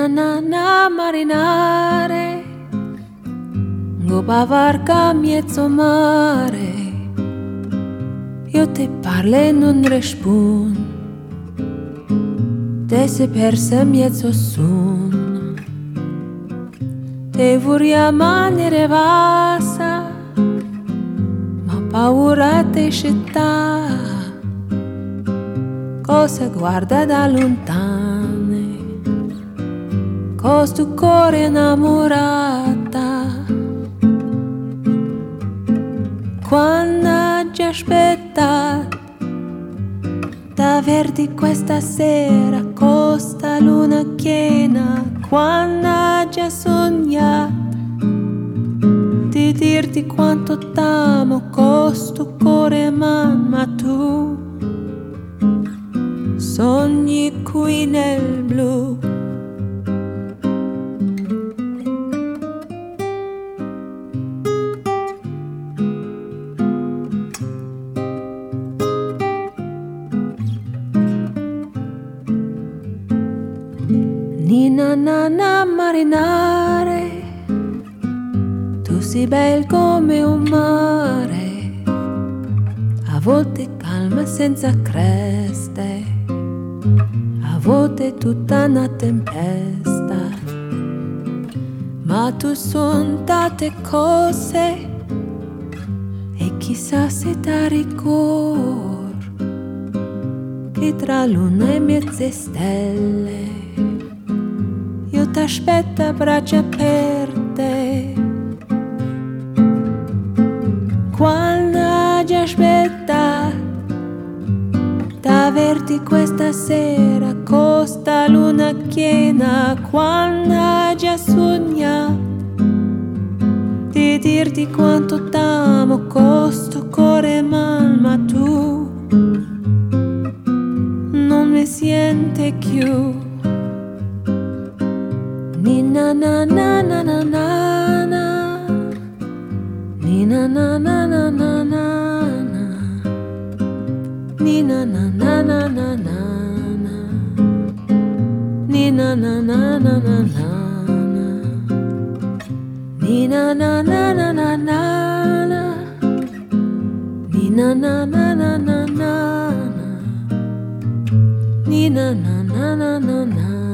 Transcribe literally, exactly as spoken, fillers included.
na na marinare, go bavarca mezzo mare, io te parlo e non rispondo, te sei persa mezzo son, te vorrei mangiare vasa, ma paura te città, cosa guarda da lontane, cos tu cuore innamorata, quando ti aspetta d'averti questa sera, costa luna piena, quando già sognato di dirti quanto t'amo, costo cuore man, ma tu sogni qui nel blu. Nina na na marinare, tu sei bel come un mare, a volte calma senza creste, a volte tutta una tempesta, ma tu son tante cose e chissà se ti ricor che tra luna e mezze stelle io t'aspetto a braccia aperte, quando ti aspetta d'averti questa sera, costa luna piena, quando già sogna di dirti quanto t'amo, costo cuore man, ma tu non mi senti più. Nina na na na na na na, Nina na na na na na na, Nina na na na na na na, Nina na na na na na, Nina na na na na na, Nina na na na na na, Nina na na na na na.